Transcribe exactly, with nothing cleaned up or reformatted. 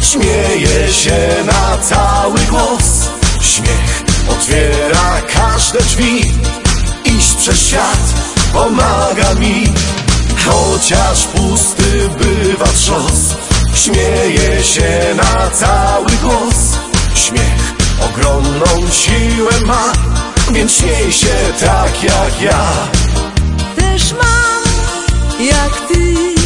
Śmieje się na cały głos. Śmiech otwiera każde drzwi. Iść przez świat pomaga mi, chociaż pusty bywa trzost. Śmieje się na cały głos. Śmiech ogromną siłę ma, więc śmiej się tak jak ja. Też mam jak ty